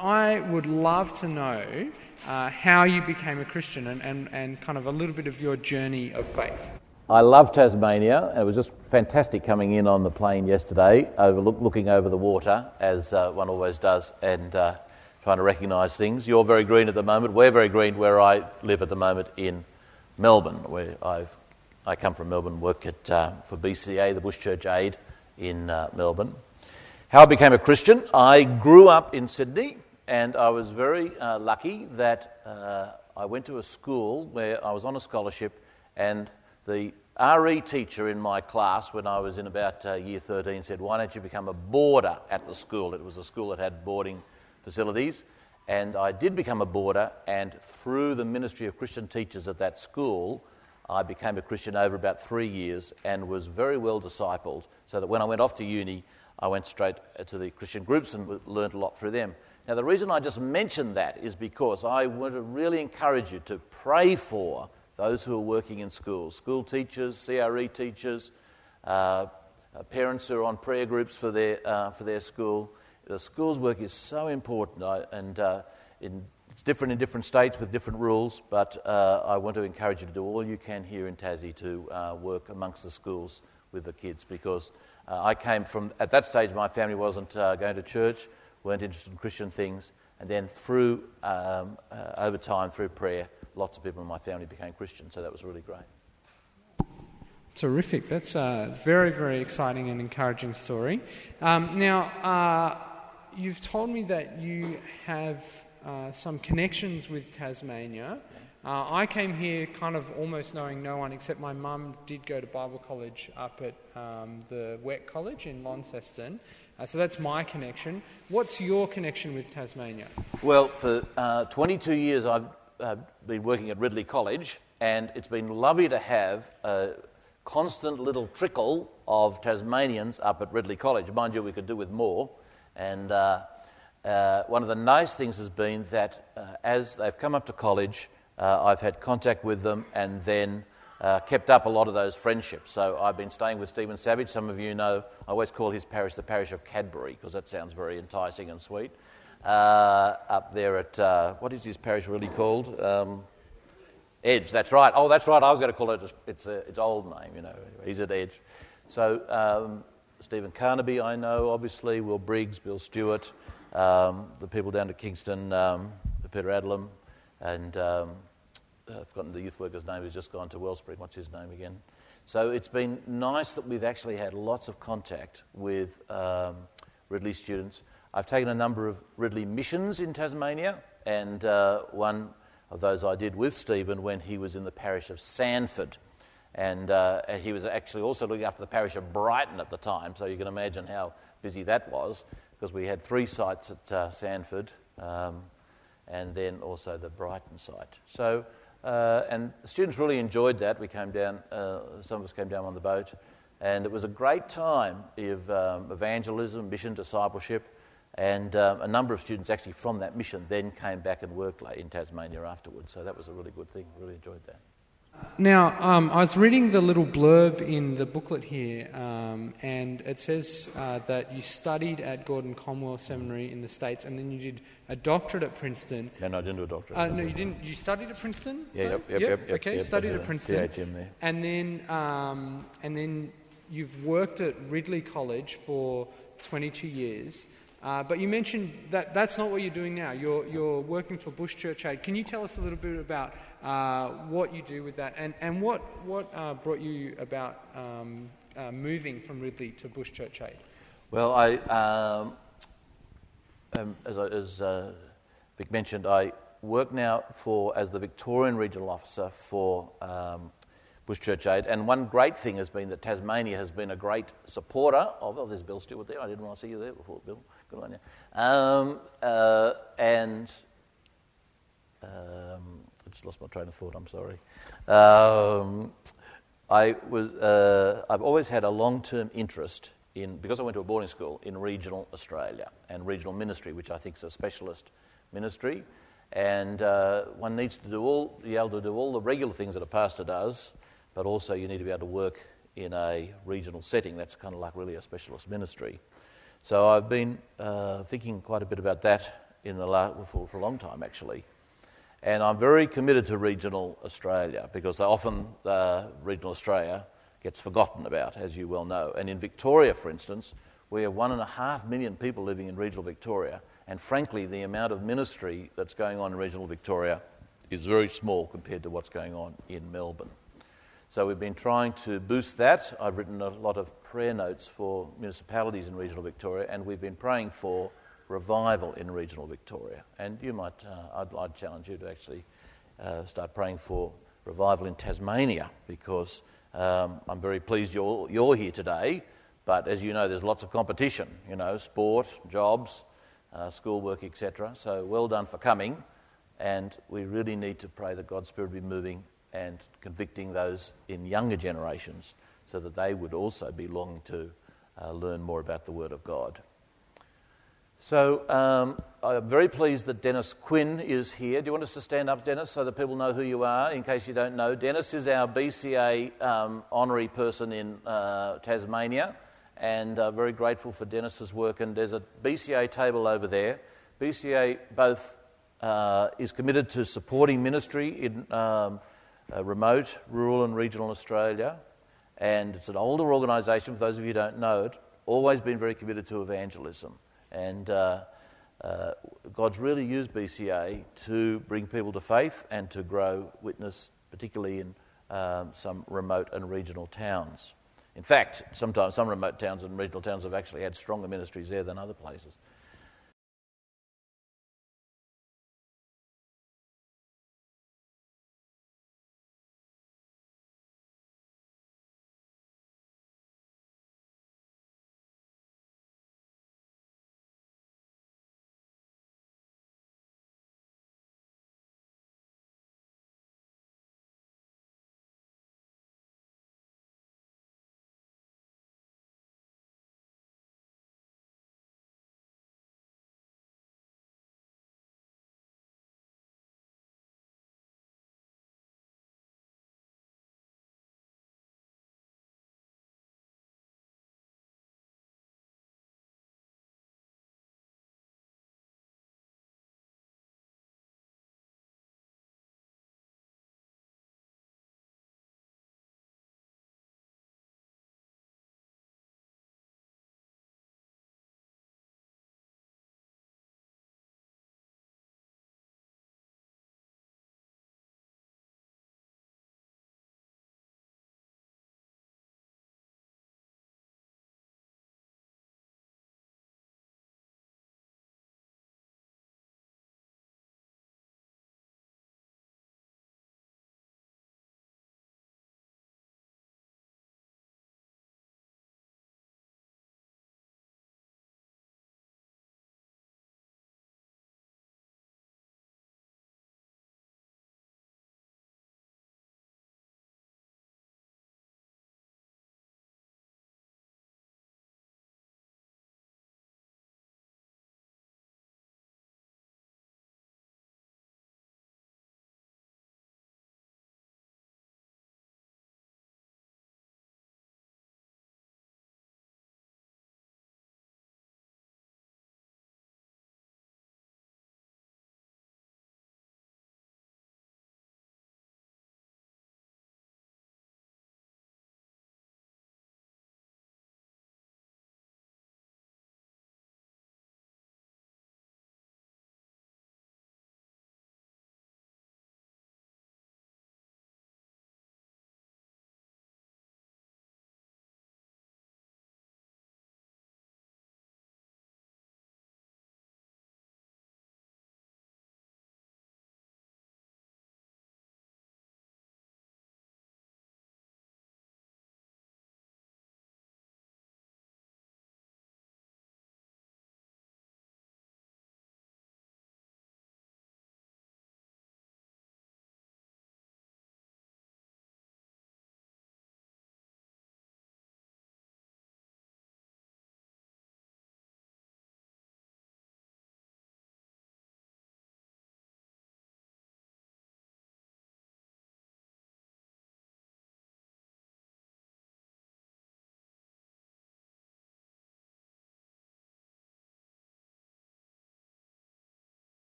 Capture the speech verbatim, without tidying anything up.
I would love to know uh, how you became a Christian and, and, and kind of a little bit of your journey of faith. I love Tasmania. It was just fantastic coming in on the plane yesterday, overlook, looking over the water, as uh, one always does, and uh, trying to recognise things. You're very green at the moment. We're very green where I live at the moment in Melbourne, where I've, I come from Melbourne, work at uh, for B C A, the Bush Church Aid in uh, Melbourne. How I became a Christian, I grew up in Sydney, and I was very uh, lucky that uh, I went to a school where I was on a scholarship, and the R E teacher in my class when I was in about uh, year thirteen said, why don't you become a boarder at the school? It was a school that had boarding facilities, and I did become a boarder, and through the Ministry of Christian Teachers at that school, I became a Christian over about three years and was very well discipled, so that when I went off to uni, I went straight to the Christian groups and learned a lot through them. Now, the reason I just mentioned that is because I want to really encourage you to pray for those who are working in schools, school teachers, C R E teachers, uh, parents who are on prayer groups for their uh, for their school. The school's work is so important, I, and uh, in, it's different in different states with different rules, but uh, I want to encourage you to do all you can here in Tassie to uh, work amongst the schools with the kids, because uh, I came from, at that stage my family wasn't uh, going to church, weren't interested in Christian things, and then through, um, uh, over time, through prayer, lots of people in my family became Christian, so that was really great. Terrific. That's a very, very exciting and encouraging story. Um, now, uh, you've told me that you have uh, some connections with Tasmania. Uh, I came here kind of almost knowing no one, except my mum did go to Bible college up at um, the Wet College in Launceston. Uh, so that's my connection. What's your connection with Tasmania? Well, for uh, twenty-two years I've uh, been working at Ridley College, and it's been lovely to have a constant little trickle of Tasmanians up at Ridley College. Mind you, we could do with more. And uh, uh, one of the nice things has been that uh, as they've come up to college, uh, I've had contact with them and then uh, kept up a lot of those friendships. So I've been staying with Stephen Savage. Some of you know I always call his parish the parish of Cadbury, because that sounds very enticing and sweet. Uh, up there at, uh, what is his parish really called? Um, Edge, that's right. Oh, that's right. I was going to call it its uh, its old name, you know. He's at Edge. So um, Stephen Carnaby, I know, obviously. Will Briggs, Bill Stewart, um, the people down at Kingston, um, Peter Adlam, and um, I've forgotten the youth worker's name who's just gone to Wellspring. What's his name again? So it's been nice that we've actually had lots of contact with um, Ridley students. I've taken a number of Ridley missions in Tasmania, and uh, one of those I did with Stephen when he was in the parish of Sanford. And uh, he was actually also looking after the parish of Brighton at the time, so you can imagine how busy that was, because we had three sites at uh, Sanford, um, and then also the Brighton site. So, uh, and the students really enjoyed that. We came down, uh, some of us came down on the boat, and it was a great time of um, evangelism, mission, discipleship. And um, a number of students actually from that mission then came back and worked in Tasmania afterwards. So that was a really good thing. Really enjoyed that. Now, um, I was reading the little blurb in the booklet here, um, and it says uh, that you studied at Gordon Conwell Seminary in the States, and then you did a doctorate at Princeton. No, no, I didn't do a doctorate. Uh, no, you didn't. You studied at Princeton? Yeah, yep, yep, yep. yep, yep. Okay, yep, studied yep, at Princeton. P H M there. And then, um, and then you've worked at Ridley College for twenty-two years. Uh, but you mentioned that that's not what you're doing now. You're you're working for Bush Church Aid. Can you tell us a little bit about uh, what you do with that, and and what what uh, brought you about um, uh, moving from Ridley to Bush Church Aid? Well, I um, um, as I, as uh, Vic mentioned, I work now for as the Victorian Regional Officer for Um, Bush Church Aid, and one great thing has been that Tasmania has been a great supporter of. Oh, there's Bill Stewart there. I didn't want to see you there before, Bill. Good on you. Um, uh, and um, I just lost my train of thought. I'm sorry. Um, I was. Uh, I've always had a long-term interest in, because I went to a boarding school, in regional Australia and regional ministry, which I think is a specialist ministry. And uh, one needs to do all, be able to do all the regular things that a pastor does, but also you need to be able to work in a regional setting. That's kind of like really a specialist ministry. So I've been uh, thinking quite a bit about that in the la- for, for a long time, actually. And I'm very committed to regional Australia because often uh, regional Australia gets forgotten about, as you well know. And in Victoria, for instance, we have one and a half million people living in regional Victoria, and frankly, the amount of ministry that's going on in regional Victoria is very small compared to what's going on in Melbourne. So we've been trying to boost that. I've written a lot of prayer notes for municipalities in regional Victoria, and we've been praying for revival in regional Victoria. And you might, uh, I'd, I'd challenge you to actually uh, start praying for revival in Tasmania, because um, I'm very pleased you're, you're here today, but as you know, there's lots of competition, you know, sport, jobs, uh, schoolwork, et cetera. So well done for coming, and we really need to pray that God's Spirit be moving and convicting those in younger generations so that they would also be longing to uh, learn more about the Word of God. So um, I'm very pleased that Dennis Quinn is here. Do you want us to stand up, Dennis, so that people know who you are, in case you don't know? Dennis is our B C A um, honorary person in uh, Tasmania, and uh, very grateful for Dennis's work. And there's a B C A table over there. B C A both uh, is committed to supporting ministry in um, uh, remote, rural and regional Australia, and it's an older organisation, for those of you who don't know it, always been very committed to evangelism. And uh, uh, God's really used B C A to bring people to faith and to grow witness, particularly in um, some remote and regional towns. In fact, sometimes some remote towns and regional towns have actually had stronger ministries there than other places.